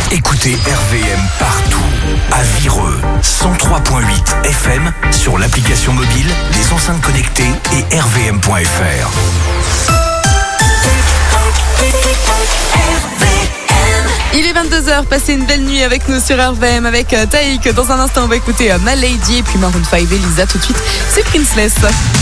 Écoutez RVM partout, à Vireux, 103.8 FM, sur l'application mobile, les enceintes connectées et rvm.fr. Il est 22h, passez une belle nuit avec nous sur RVM avec Taïk. Dans un instant, on va écouter My Lady et puis Maroon 5 et Lisa. Tout de suite, c'est Princeless.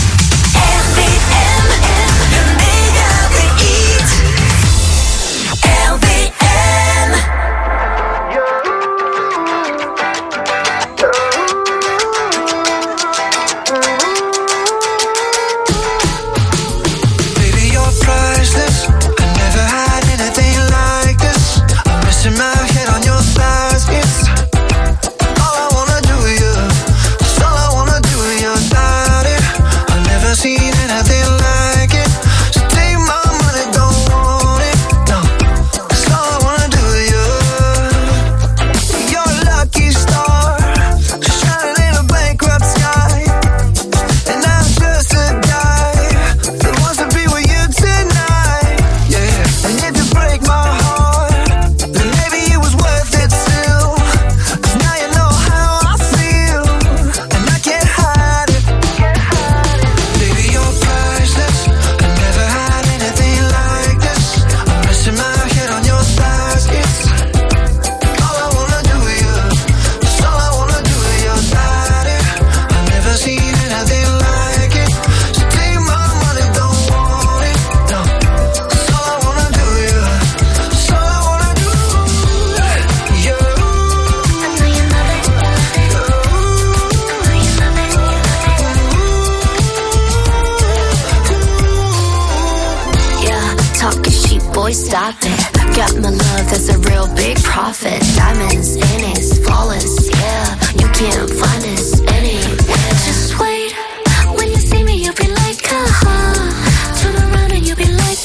Stop it. Got my love, that's a real big profit. Diamonds in it, flawless, yeah. You can't find us anywhere. Just wait, when you see me, you'll be like, turn around and you'll be like,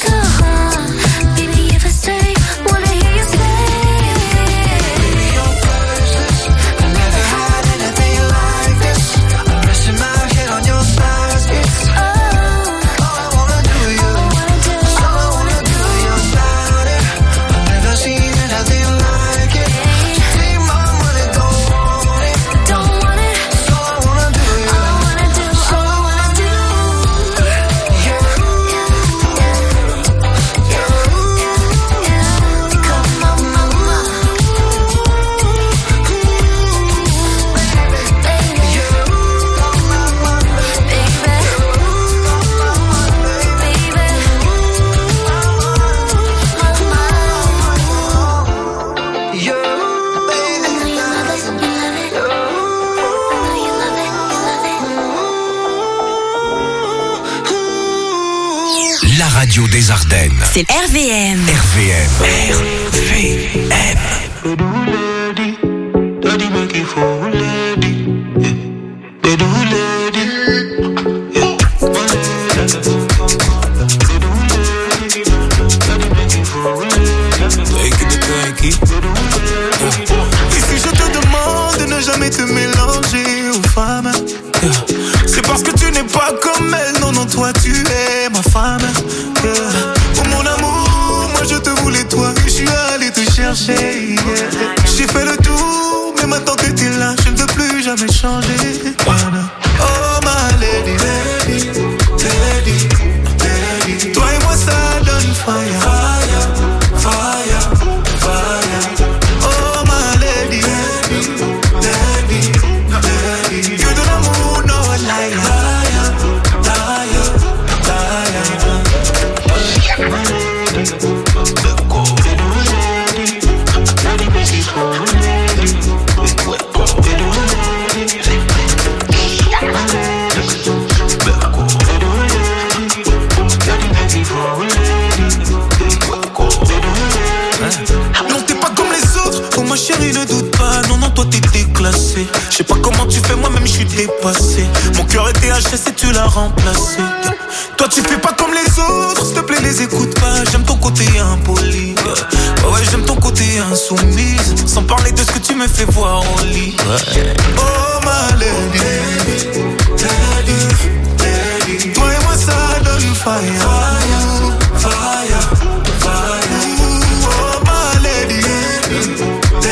baby, if I stay, wanna hear you say. Baby, you're priceless. I never had anything like this. I'm resting my head on your thighs. It's all I wanna do, you. It's all I wanna do, your body. I've never seen anything like it. So take my money, don't want it. Don't want it. It's all I wanna do, you. All I wanna do, It's all I wanna do. Come on, mama. La radio des Ardennes. C'est RVM. RVM. RVM. Et si je te demande de ne jamais te mélanger aux femmes, c'est parce que tu n'es pas comme elle. Non, non, toi tu es ma femme. Oh mon amour, moi je te voulais toi et je suis allé te chercher. J'ai fait le tour, mais maintenant que t'es là, je ne veux plus jamais changer. Oh ma lady, lady, lady, lady. Toi et moi ça donne fire, fire, fire, fire. Oh ma lady, lady, lady, lady. Que de l'amour, no lie, liar, liar, non, t'es pas comme les autres. Oh ma chérie, ne doute pas. Non, non, toi t'es déclassé. Je sais pas comment tu fais, moi-même je suis dépassé. Mon cœur était HS et tu l'as remplacé. Toi tu fais pas comme les autres, s'il te plaît les écoute pas. J'aime ton côté impoli. Ouais, j'aime ton côté insoumise. Sans parler de ce que tu me fais voir en lit. Oh ma lady, lady, lady. Toi et moi ça donne fire, fire, fire, fire. Oh ma lady,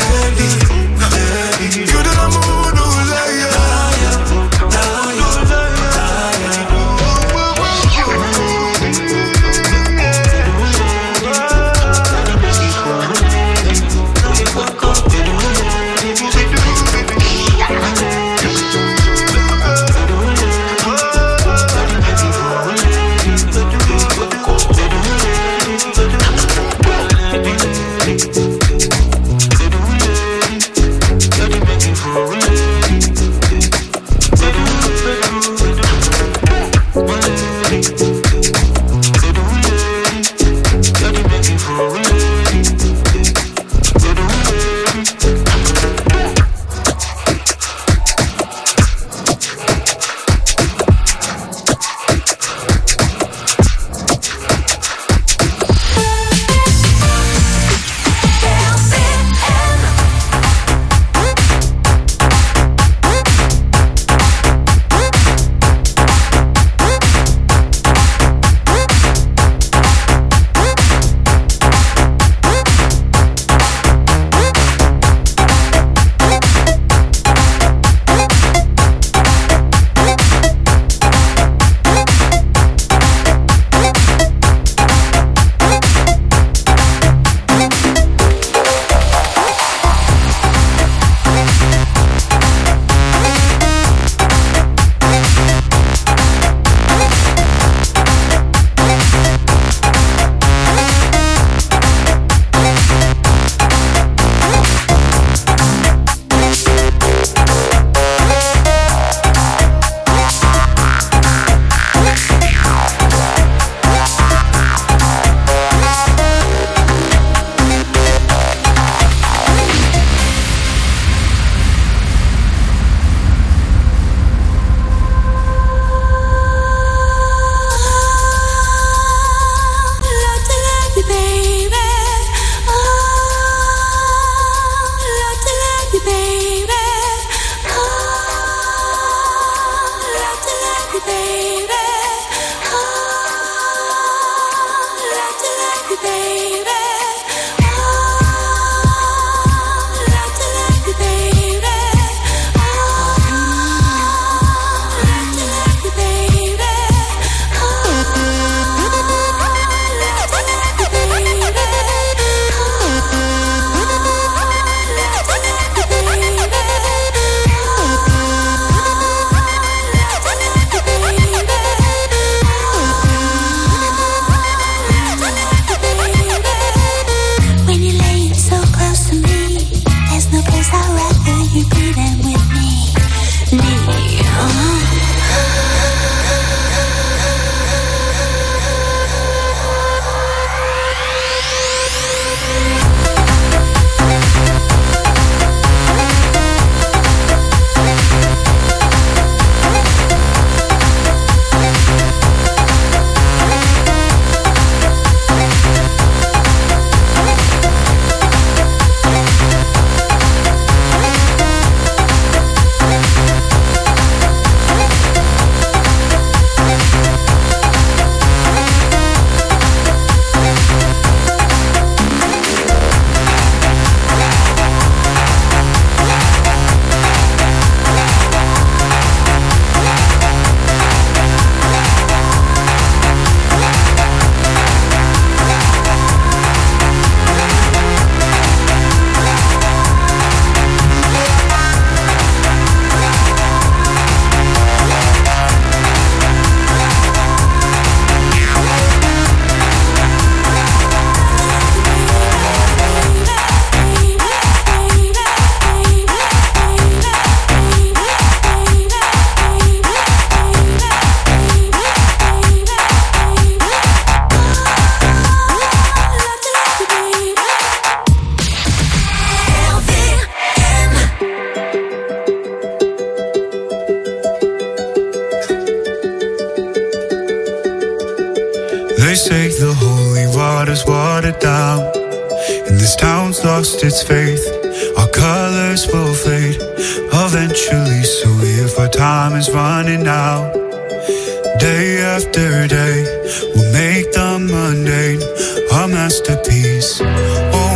lost its faith. Our colors will fade eventually. So if our time is running out, day after day, we'll make the mundane a masterpiece. Oh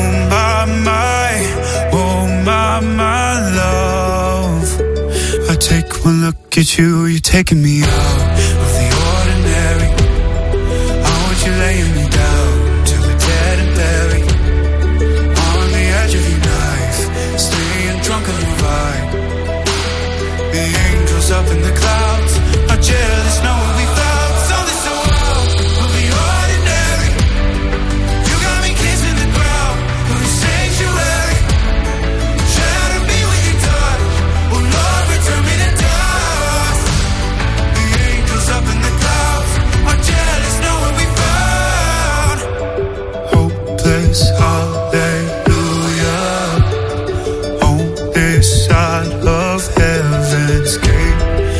my love. I take one look at you, you're taking me out of the ordinary. I want you laying me down till we're dead and buried. On the edge of your knife, staying drunk on your vibe. The angels up in the clouds are jealous knowing we found something so out of the ordinary. You got me kissing the ground of the sanctuary. Shadow me with your touch, oh Lord, return me to dust. The angels up in the clouds are jealous knowing we found hopeless hallelujah on this side of heaven's gate.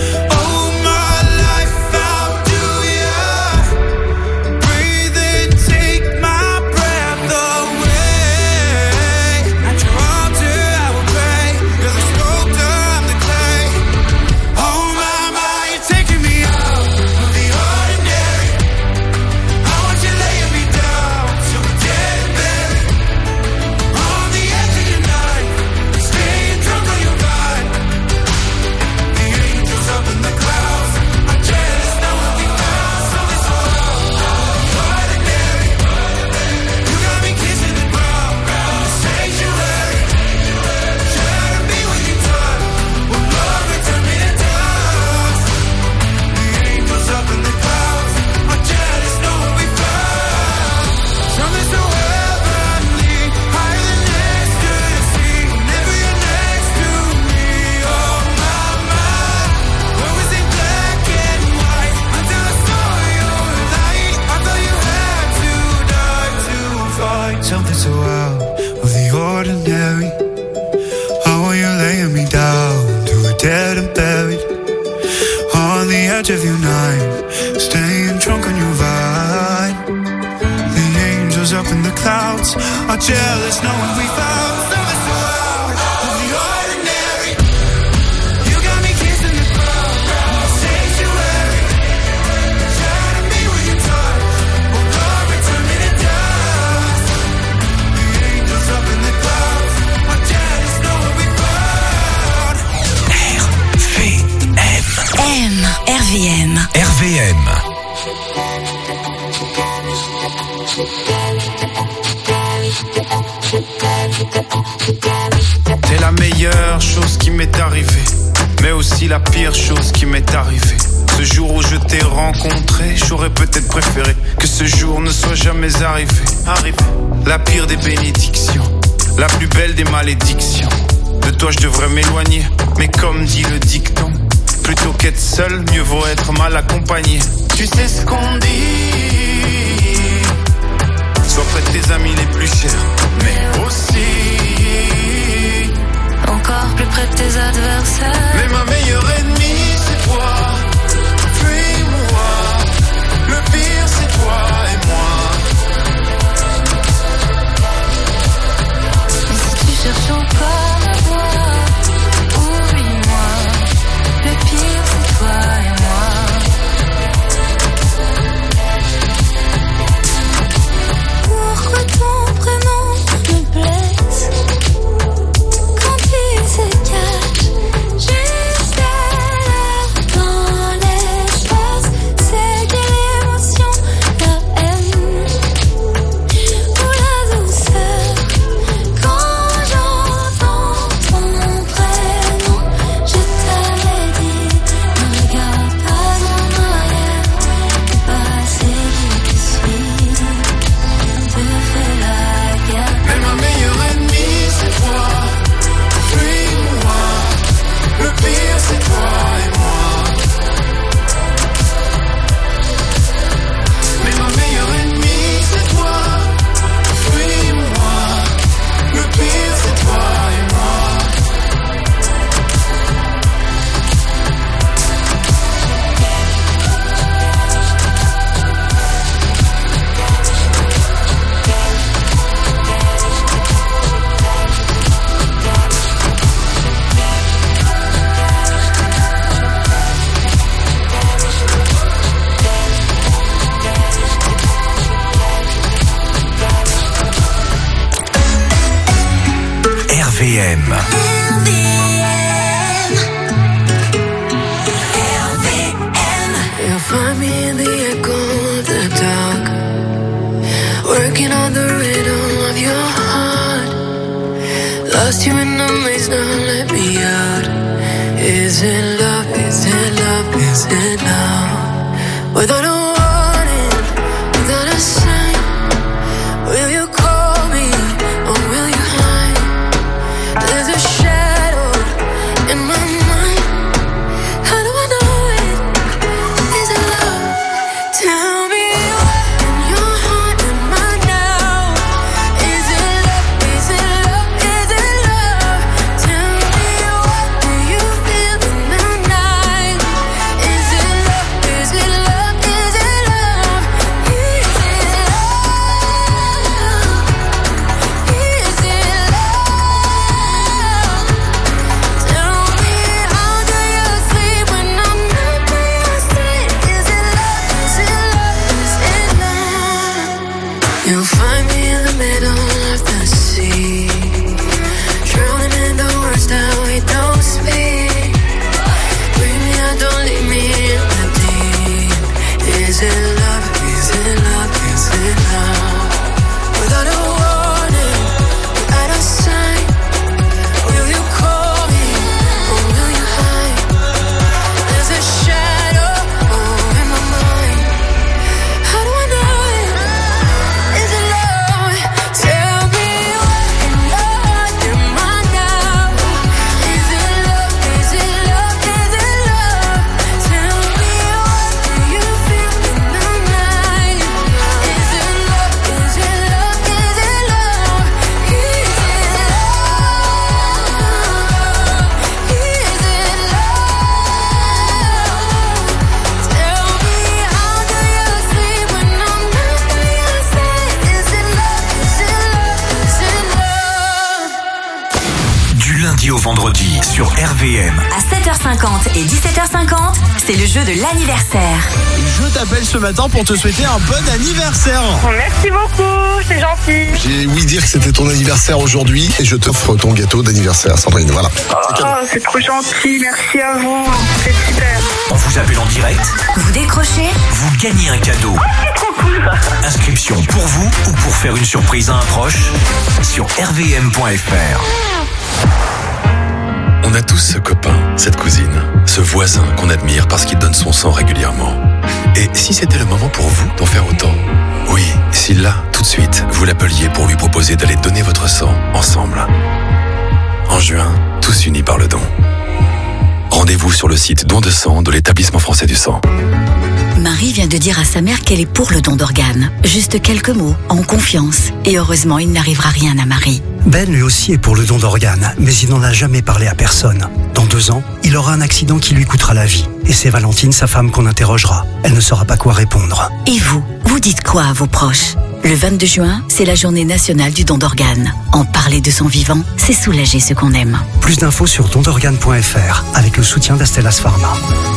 Something so out of the ordinary. How are you laying me down to a dead and buried? On the edge of your night, staying drunk on your vine. The angels up in the clouds are jealous knowing we found something so out of the ordinary. You got me kissing the ground of the sanctuary. Shadow me with your touch, oh Lord, return me to dust. Up in the clouds, are jealous knowing we found RVM. RVM. T'es la meilleure chose qui m'est arrivée, mais aussi la pire chose qui m'est arrivée. Ce jour où je t'ai rencontré, j'aurais peut-être préféré que ce jour ne soit jamais arrivé. La pire des bénédictions, la plus belle des malédictions. De toi je devrais m'éloigner, mais comme dit le dicton, plutôt qu'être seul, mieux vaut être mal accompagné. Tu sais ce qu'on dit, sois près de tes amis les plus chers, mais aussi encore plus près de tes adversaires. Mais ma meilleure ennemie c'est toi. Fuis-moi, le pire c'est toi et moi. Mais si tu cherches encore à voir, oublie-moi, le pire c'est toi et moi. Pourquoi ton prénom me plaît? RVM. You'll find me in the echo of the dark, working on the rhythm of your heart. Lost you in the maze, now let me out. Is it love, is it love, is it love? Without a warning, without a sign, will you call me or will you hide? There's a shadow in my mind. How do I know it? Is it love? Tell me what in your heart am I now? Is it love? Is it love? Is it love? Tell me what do you feel in the night? Is it love? Is it love? Is it love? Is it love? Is it love? Tell me how do you sleep when I'm not by your side? Is it love? Is it love? Is it love? You'll find me in the middle of the sea, drowning in the words that we don't speak. Bring me out, don't leave me in the deep. Is it love? Is it love? Is it love? Without a warning, without a sign, will you call me or will you hide? There's a shadow in my mind. How do I know it? Is it love? Tell me what in your heart am I now? Is it love? Is it love? Is it love? Tell me what do you feel in the night? Is it love? Is it love? Is it love? Is it love? Is it love? Tell me how do you sleep when I'm not by your side? Is it love? Is it love? Is it love? Du lundi au vendredi sur RVM. À 7h50 et 17h50, c'est le jeu de l'anniversaire. Je t'appelle ce matin pour te souhaiter un bon anniversaire. Merci beaucoup, c'est gentil. J'ai ouï dire que c'était ton anniversaire aujourd'hui et je t'offre ton gâteau d'anniversaire, Sandrine. Voilà. Oh, c'est trop gentil, merci à vous. C'est super. On vous appelle en direct, Vous décrochez? vous gagnez un cadeau. C'est trop cool. Inscription pour vous ou pour faire une surprise à un proche sur rvm.fr. On a tous ce copain, cette cousine, ce voisin qu'on admire parce qu'il donne son sang régulièrement. Et si c'était le moment pour vous d'en faire autant? Oui, si là, tout de suite, vous l'appeliez pour lui proposer d'aller donner votre sang ensemble. En juin, tous unis par le don. Rendez-vous sur le site Don de sang de l'Établissement français du sang. Marie vient de dire à sa mère qu'elle est pour le don d'organes. Juste quelques mots, en confiance. Et heureusement, il n'arrivera rien à Marie. Ben lui aussi est pour le don d'organes, mais il n'en a jamais parlé à personne. Dans 2 ans, il aura un accident qui lui coûtera la vie. Et c'est Valentine, sa femme, qu'on interrogera. Elle ne saura pas quoi répondre. Et vous, vous dites quoi à vos proches? Le 22 juin, c'est la journée nationale du don d'organes. En parler de son vivant, c'est soulager ceux qu'on aime. Plus d'infos sur dondorganes.fr avec le soutien d'Astellas Pharma.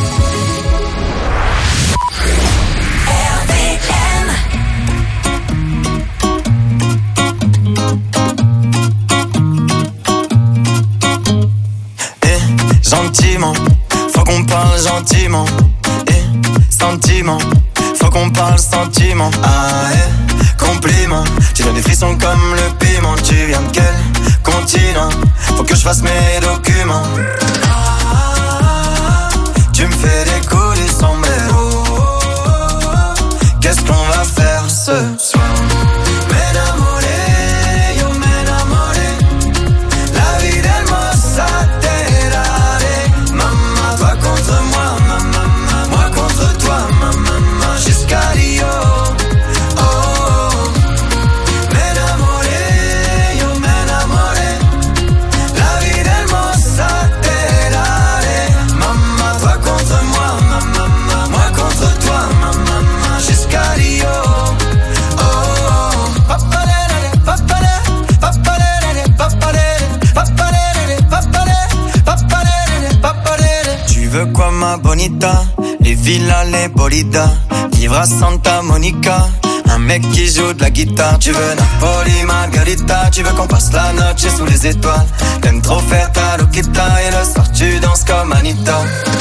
Gentiment, faut qu'on parle gentiment. Sentiment, faut qu'on parle sentiment. Ah, compliment, tu donnes des frissons comme le piment. Tu viens de quel continent? Faut que je fasse mes documents. Tu me fais décoller sans mélo. Qu'est-ce qu'on va faire ce soir? M'enamoré, yo m'enamoré. La vie d'hermosa terare. Maman, toi contre moi, maman, moi contre toi, maman, jusqu'à Rio. Oh, oh. M'enamoré, yo m'enamoré. La vie d'hermosa terare. Maman, toi contre moi, maman, moi contre toi, maman, jusqu'à Rio. Oh, oh. Papalele, papalele, papalele, papalele, papalele, papalele, papalele, papalele. Tu veux quoi ma bonita? Les villas, les bolidas. Vivre à Santa Monica. Un mec qui joue de la guitare, tu veux Napoli, Margarita, tu veux qu'on passe la noche sous les étoiles. T'aimes trop faire ta loquita et le soir tu danses comme Anita.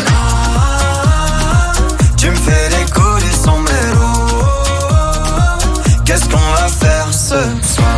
Tu me fais les coups du sombrero. Qu'est-ce qu'on va faire ce soir?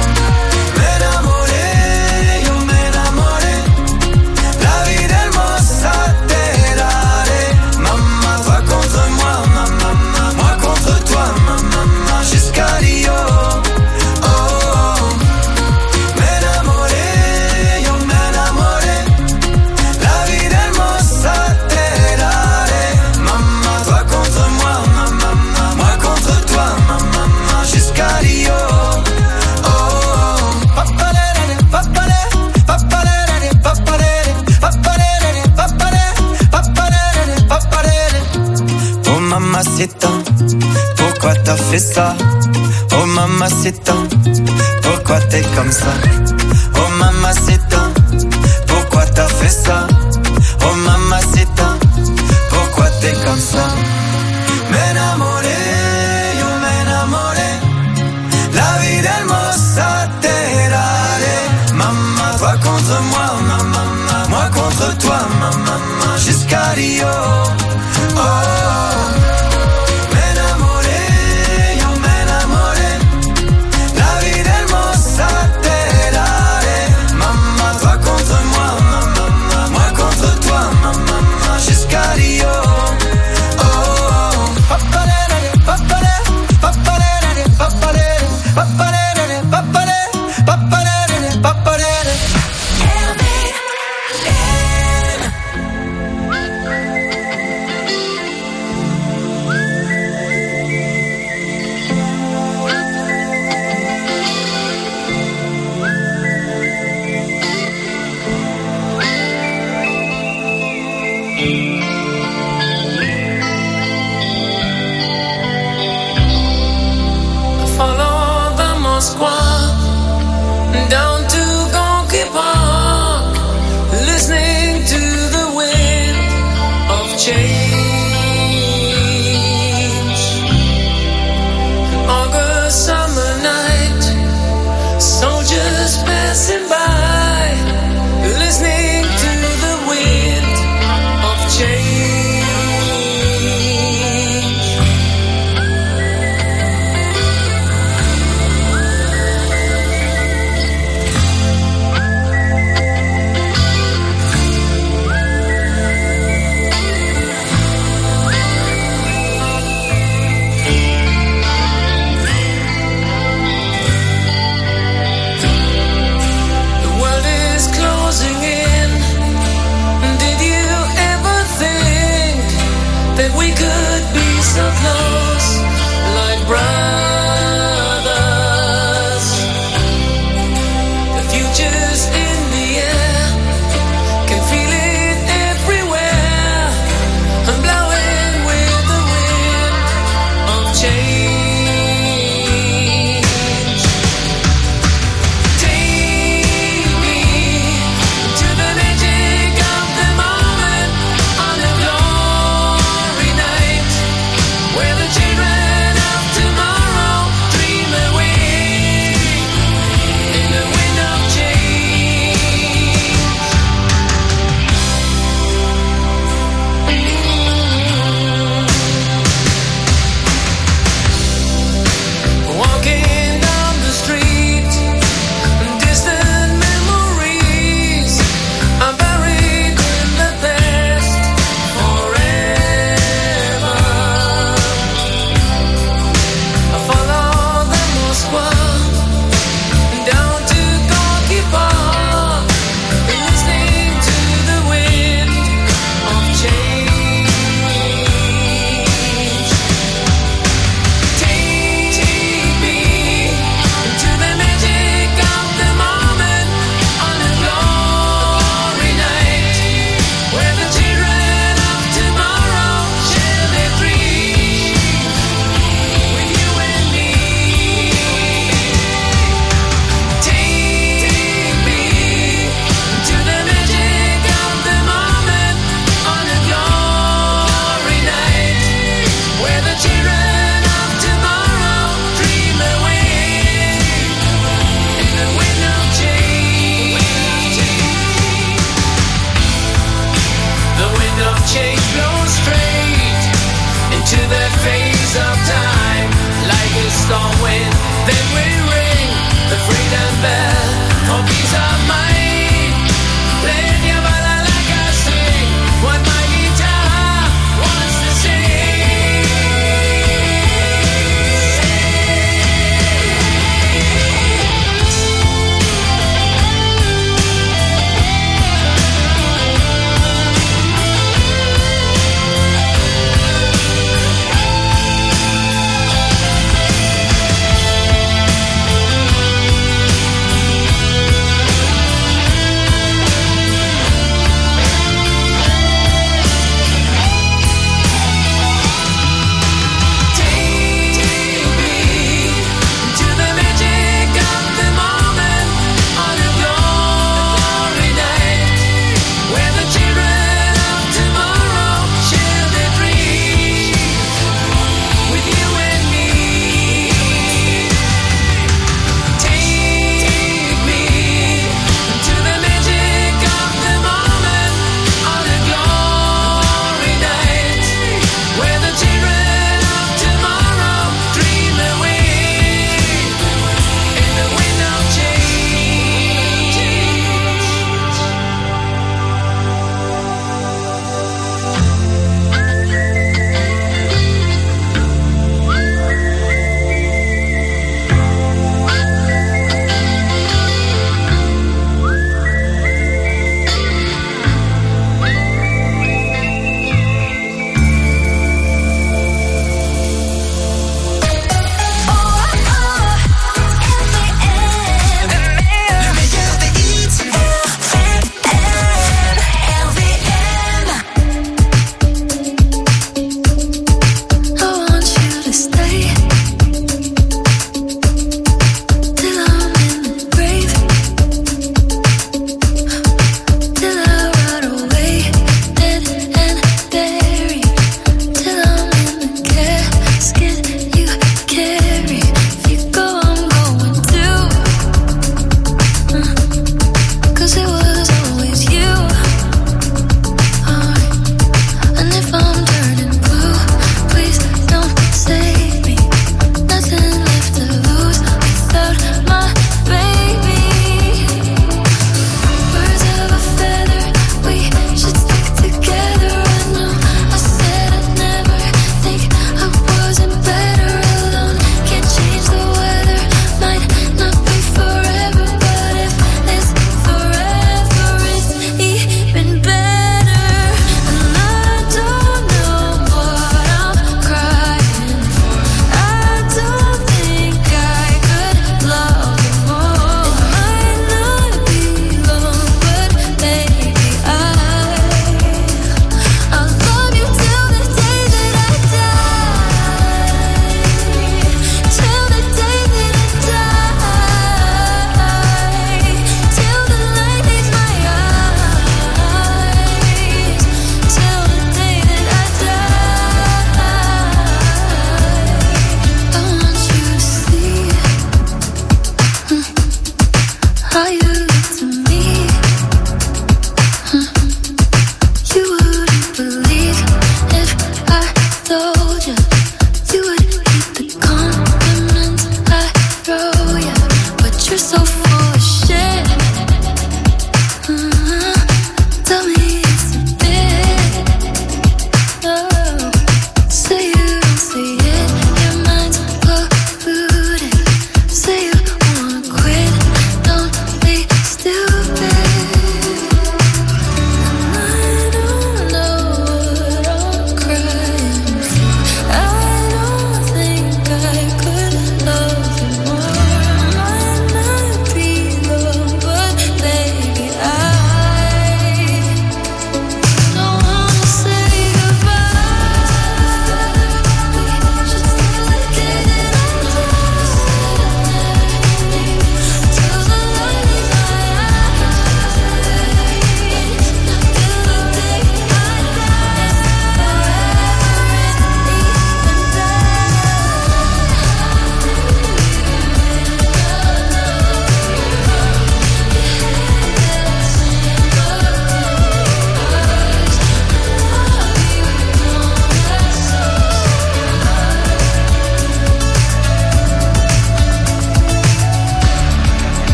Mamacita, pourquoi t'as fait ça? Oh mamacita, pourquoi t'es comme ça? Oh mamacita, pourquoi t'as fait ça? Oh mamacita, pourquoi t'es comme ça? M'enamoré, yo m'enamoré, la vida hermosa te daré. Maman, toi contre moi, maman, moi contre toi, maman, jusqu'à Rio. Oh. RVM.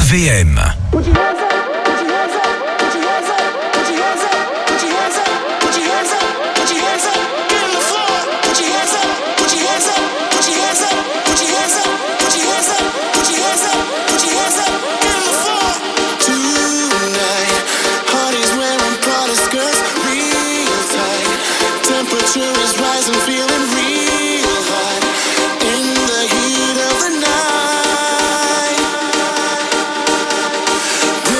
RVM. Is rising, feeling real hot in the heat of the night.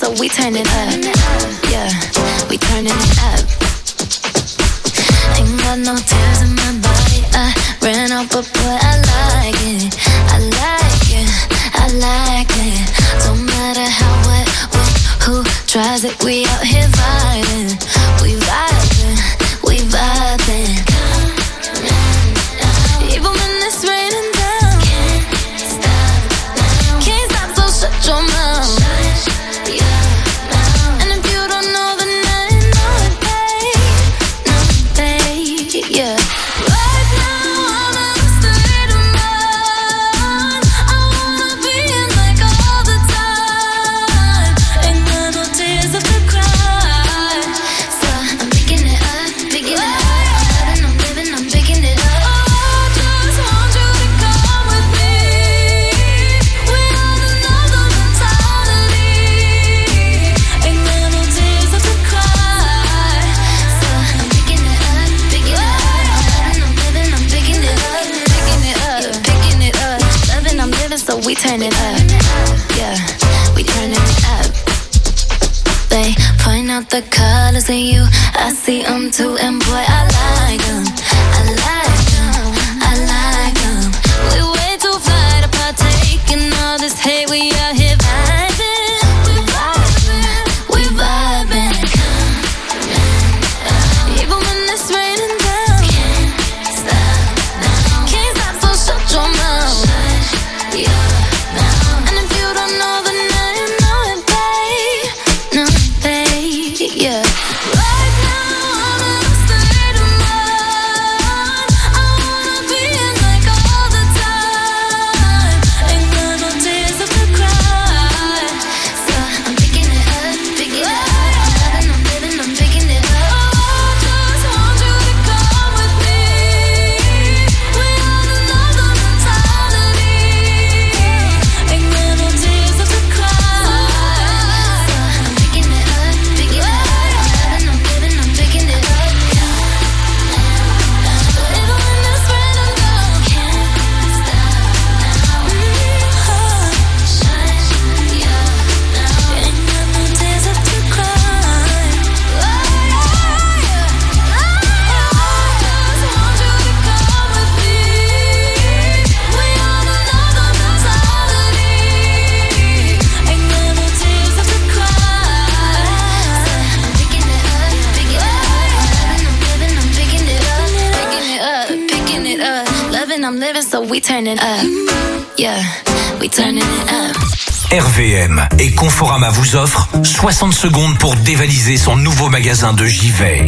so we turn it up. Yeah, we turning it up. Ain't got no tears in my body. I ran out, but boy, I like it. I like it. I like it. Don't matter how, what, who tries it. We out here vibing. We vibing. We vibing. Even when it's raining down, can't stop, so shut your mouth. And if you don't know, then I know it, babe. No, babe, yeah. Right now I'm in a state of mind. I wanna be in like all the time. Ain't got no tears left to cry. So I'm picking it up, picking it up. I'm living, I'm picking it up. So we turn it up, yeah, we turning it up. They point out the colors in you, I see them too, and boy, I like them, I like them, I like them. We way too fly to partake in all this hate, we out here vibing, we vibing, we vibing. Even when it's raining down, can't stop, so shut your mouth. Yeah. And if you don't know, then I know it, babe. No, babe, yeah. Right now I'm in a state of mind. I wanna be in like all the time. Ain't got no tears left to cry. So I'm picking it up, picking it up. I'm living, I'm picking it up. I just want you to come with me. We have another mentality. Ain't got no tears left to cry. So I'm picking it up, picking it up. I'm living, I'm picking it up. Even when it's raining down, can't stop now. Ain't got no tears left to cry. I just want you to come with me. We have another mentality. Ain't got no tears left to cry. I'm picking it up, picking it up. I'm living, I'm picking it up, picking it up. Loving, I'm living, so we turn it up. Yeah, we turning it up. RVM et Conforama vous offrent 60 secondes pour dévaliser son nouveau magasin de JV.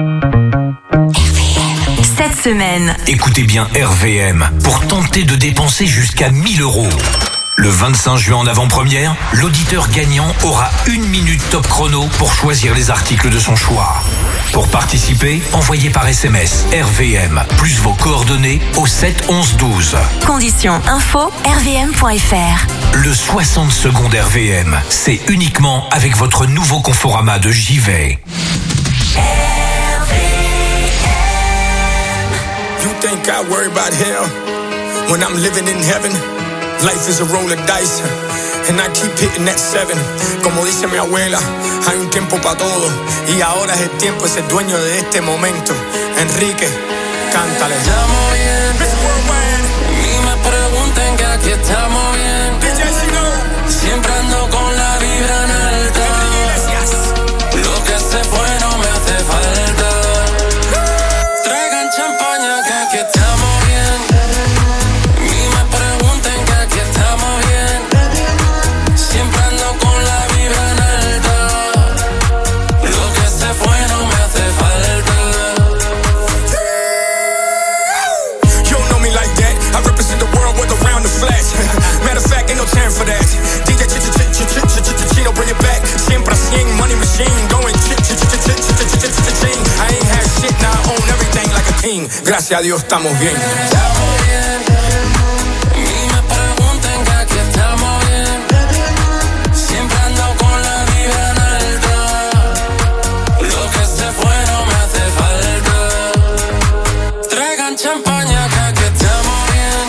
Cette semaine, Écoutez bien RVM pour tenter de dépenser jusqu'à 1000 €. Le 25 juin en avant-première, l'auditeur gagnant aura 1 minute top chrono pour choisir les articles de son choix. Pour participer, envoyez par SMS RVM plus vos coordonnées au 7 11 12. conditions info rvm.fr. Le 60 secondes RVM, c'est uniquement avec votre nouveau Conforama de JV. You think I worry about hell when I'm living in heaven? Life is a roll of dice, and I keep hitting that 7. Como dice mi abuela, hay un tiempo para todo, y ahora es el tiempo, es el dueño de este momento. Enrique, cántale. Estamos bien, ni me pregunten que aquí estamos bien. Siempre ando con la vibra en alta. Lo que se fue no me hace falta. Traigan champaña que aquí estamos bien. Ni me pregunten que aquí estamos bien. Siempre ando con la vibra en alta. Lo que se fue no me hace falta. You don't know me like that. I represent the world with around the flash. Matter of fact, ain't no time for that. DJ Chino, bring it back. Siempre 100, money machine, going ching. I ain't had shit, now I own everything like a king. Gracias a Dios estamos bien. Estamos bien. Ni me pregunten que aquí estamos bien. Siempre ando con la vibra en alta. Lo que se fue no me hace falta. Traigan champaña que aquí estamos bien.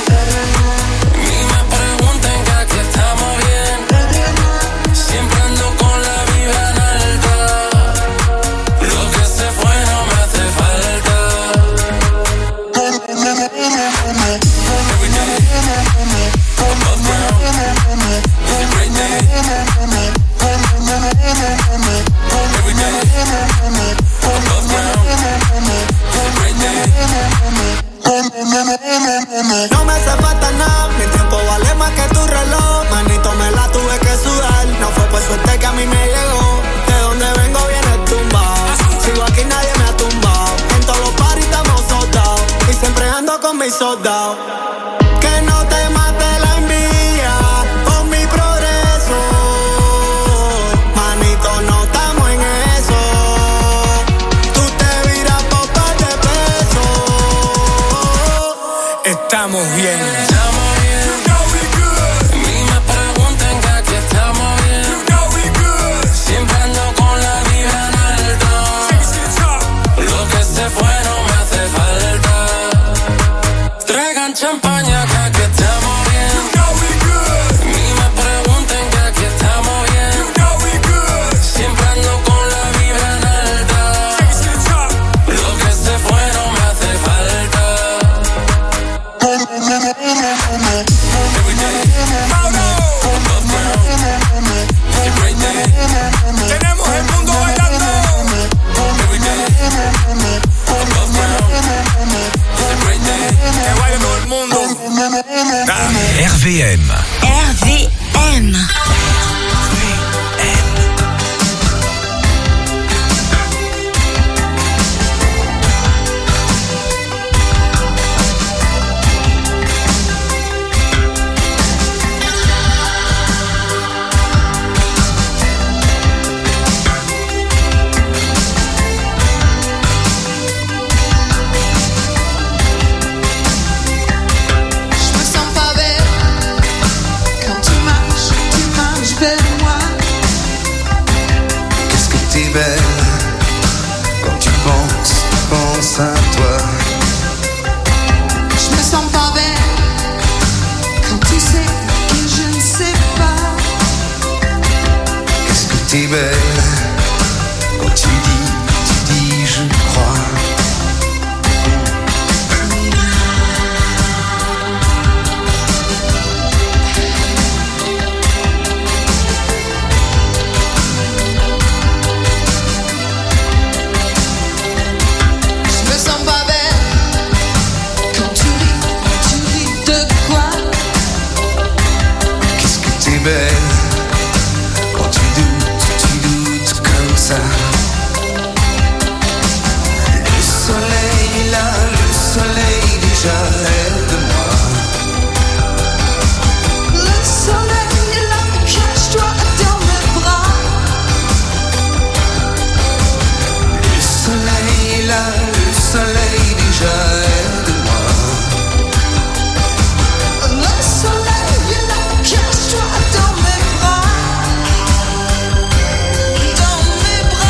Ni me pregunten que aquí estamos bien. Siempre ando con la RVM. RVM. Quand tu penses à toi. Je me sens pas belle quand tu sais que je ne sais pas. Qu'est-ce que t'es belle quand tu dis je crois. Belle, quand tu doutes comme ça. Le soleil là, le soleil déjà rêve de moi. Le soleil est là, cache-toi dans mes bras. Le soleil est là, le soleil déjà rêve de moi. Le soleil est là, cache-toi dans mes bras. Dans mes bras.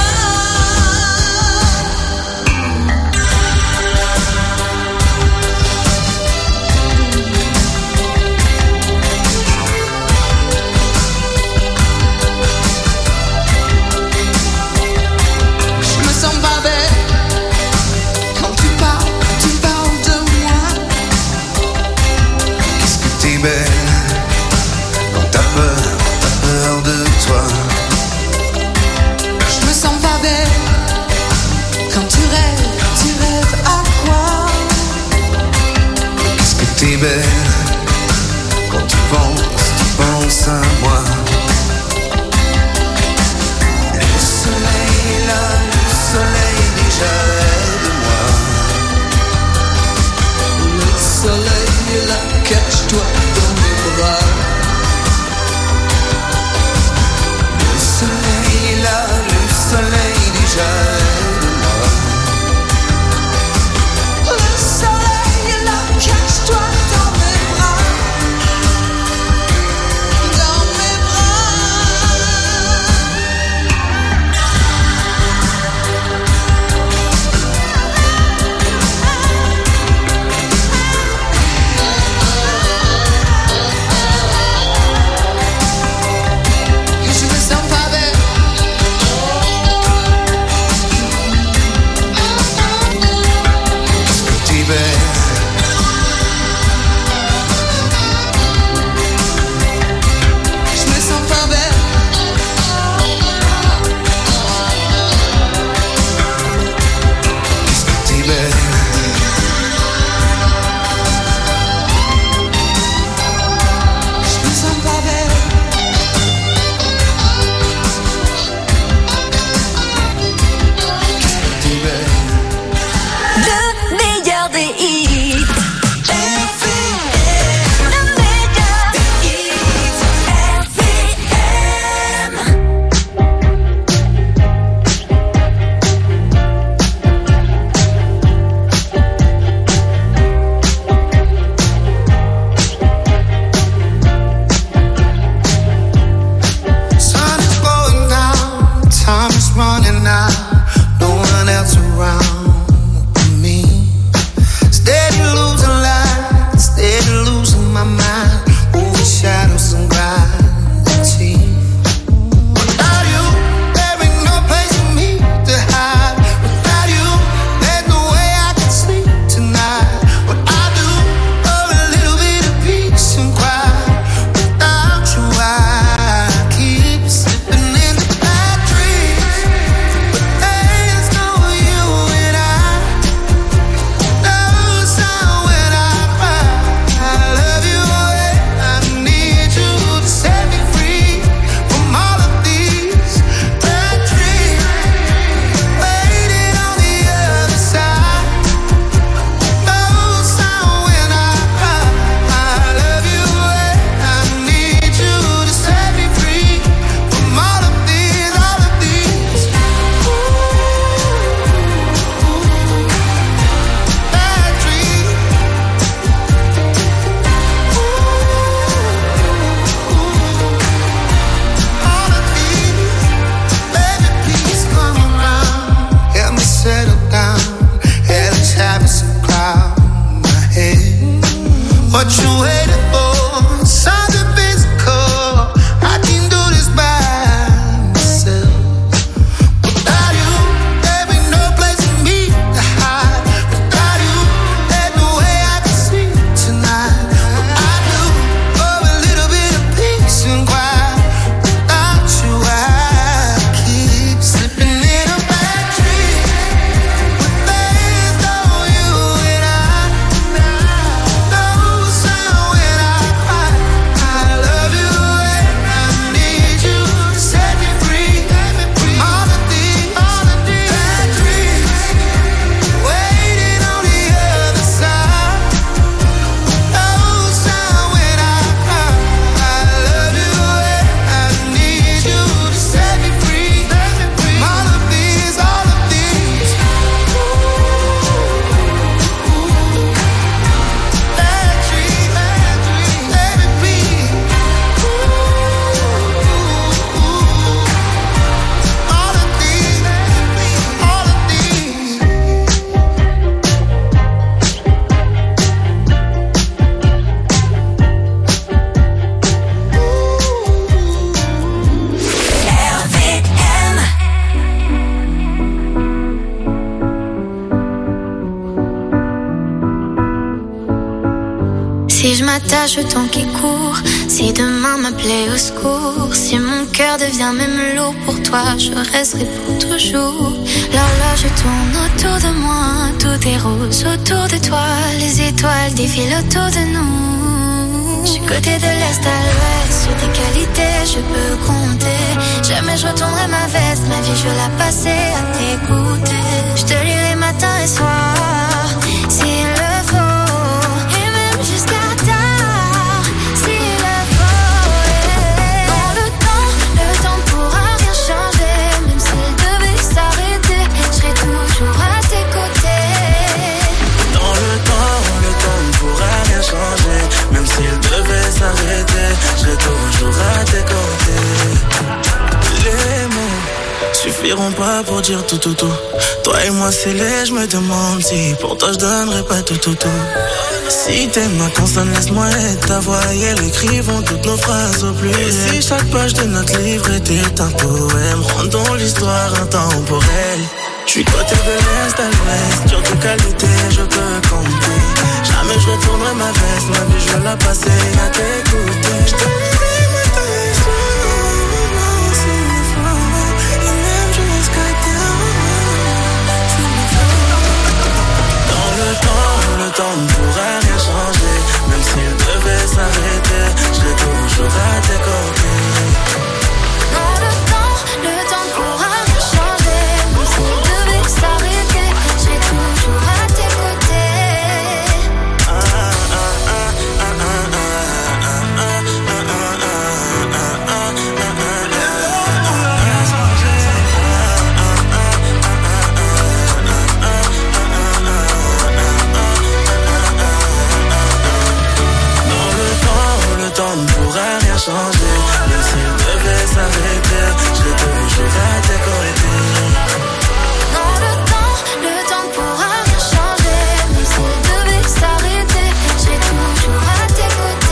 partage le temps qui court. Si demain m'appelait au secours, si mon cœur devient même lourd, pour toi je resterai pour toujours. L'horloge tourne autour de moi, tout est rose autour de toi. Les étoiles défilent autour de nous. Je suis côté de l'est à l'ouest, sur tes qualités je peux compter. Jamais je retournerai ma veste, ma vie je veux la passer à t'écouter. Je te lirai matin et soir, s'il le faut, et même jusqu'à tard, s'il le faut. Dans le temps ne pourra rien changer. Même s'il devait s'arrêter, je serai toujours à tes côtés. Dans le temps ne pourra rien changer. Même s'il devait s'arrêter, je serai toujours à tes côtés. Les mots suffiront pas pour dire tout. Toi et moi scellés, je me demande si pour toi je donnerais pas tout. Si t'aimes ma consonne, laisse-moi être ta voix et elle écrivons toutes nos phrases au pluriel. Et si chaque page de notre livre était un poème, rendons l'histoire intemporelle. Je suis côté de l'est à l'ouest, sur tes qualités je peux compter. Jamais je retournerai ma veste, ma vie je veux la passer à t'écouter. Je te lirai matin et soir, s'il le faut, et même jusqu'à tard, s'il le faut. Dans le temps ne pourra rien changer. Même s'il devait s'arrêter, je serai toujours à tes côtés. Dans le temps ne pourra rien changer. Même s'il devait s'arrêter, je serai toujours à tes côtés. Le temps ne pourra rien changer. Même s'il devait s'arrêter, je serai toujours à tes côtés. Dans le temps ne pourra rien changer. Même s'il devait s'arrêter, je serai toujours à tes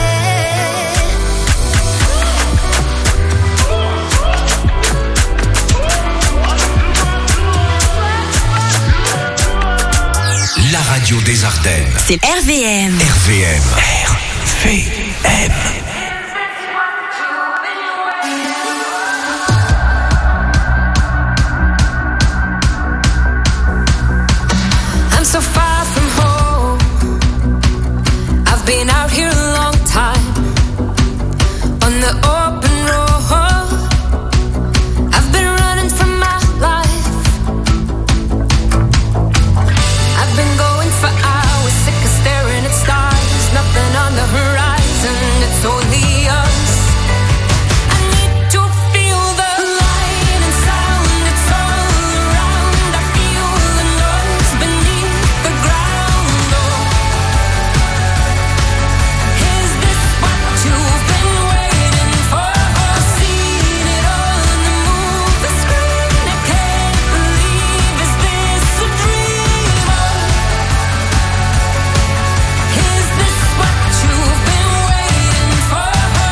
côtés. La radio des Ardennes. C'est RVM. RVM. RVM. I'm so far from home. I've been out here a long time on the open road. I've been running from my life. I've been going for hours, sick of staring at stars. Nothing on the horizon, it's only us. I need to feel the light and sound, it's all around. I feel the noise beneath the ground. Oh, is this what you've been waiting for? Seen it on the movie screen. I can't believe, is this a dream? Is this what you've been waiting for?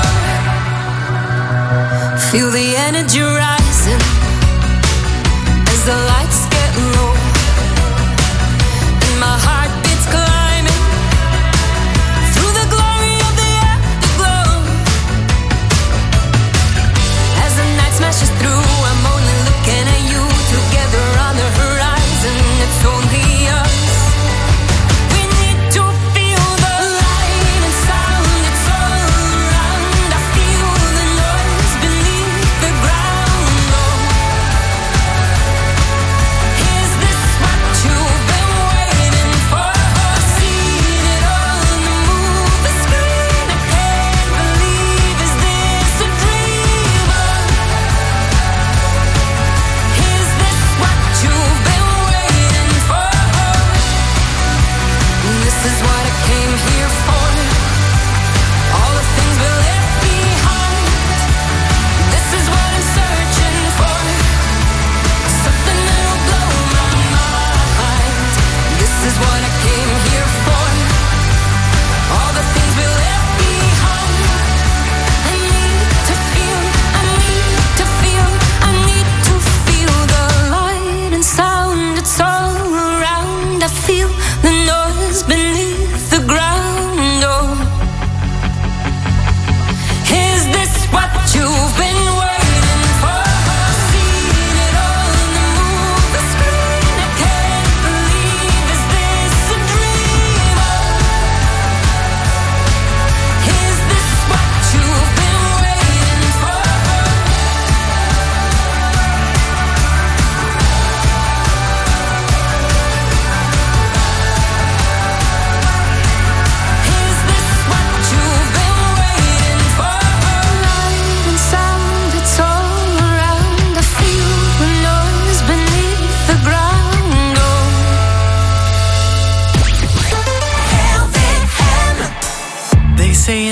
Feel the energy rising as the lights get low, and my heart beats climbing through the glory of the afterglow. As the night smashes through, I'm only looking at you. Together on the horizon, it's only us. We need to feel the light and sound, it's all around. I feel the noise beneath the ground. Oh,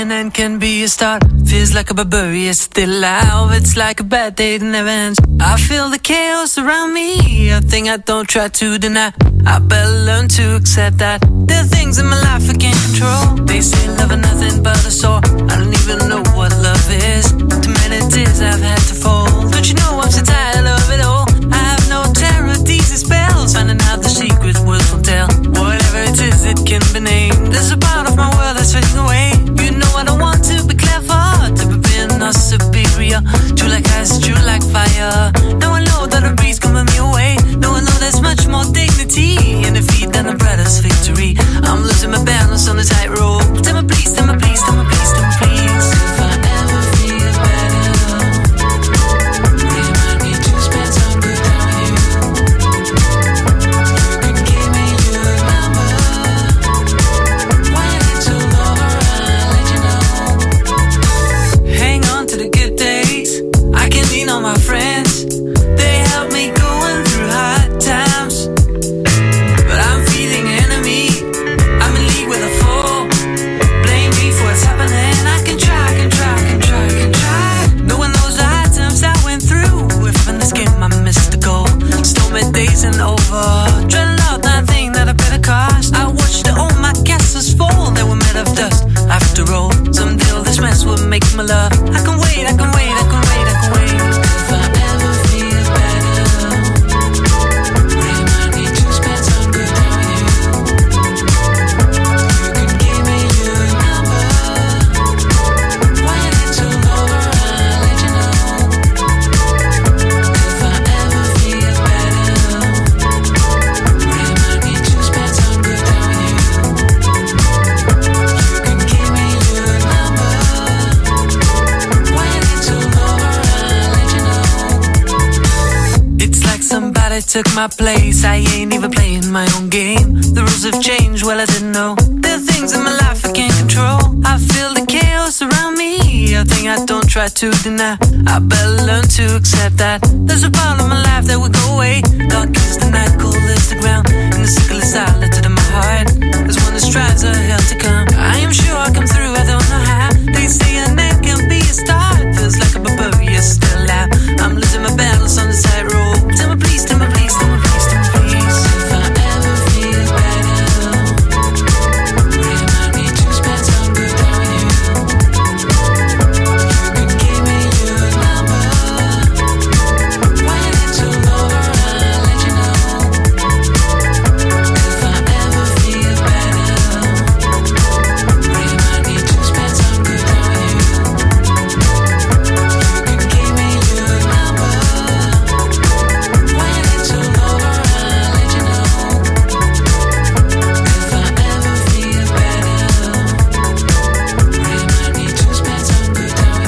an end can be a start. Feels like a barbarian still alive. It's like a bad day that never ends. I feel the chaos around me, a thing I don't try to deny. I better learn to accept that there are things in my life I can't control. They say love is nothing but a sore. I don't even know what love is. Too many tears I've had to fold. Don't you know I'm so tired of it all? I have no terror, these are spells. Finding out the secret words won't tell. Whatever it is, it can be named. There's a part of my world that's fading away. You know I don't want to be clever, to be being or superior. True like ice, true like fire. Now I know that a breeze can burn me away. Now I know there's much more dignity in defeat than a brother's victory. I'm losing my balance on the tightrope. Tell me please, tell me please, tell me please, tell me please. If I ever feel better, remind me to spend some good time with you. You can give me your number. Why you get so low, I'll let you know. Hang on to the good days. I can lean on my friends. They help me going through hard times. But I'm feeling enemy. I'm in league with a foe. Blame me for what's happening. I can try. Knowing those hard times I went through. If in this game I missed the goal. Stormy days and over. Dreading out that thing that I better cost. I watched all my castles fall. They were made of dust. After all, someday all this mess will make my love. I can wait, I can wait, I can wait, I can wait. If I ever feel better, remind me to spend some good time with you. You can give me your number. Why you get so low, I'll let you know. If I ever feel better, remind me to spend some good time with you. You can give me your number. Why you get so low, I'll let you know. It's like somebody took my place. I ain't even playing my own game. The rules have changed, well I didn't know. There are things in my life I can't control. I feel the chaos around me, a thing I don't try to deny. I better learn to accept that there's a part of my life that will go away. Dark is the night, cold is the ground, and the sickle is silent in my heart. There's one that strives a hell to come. I am sure I'll come through, I don't know how. They say I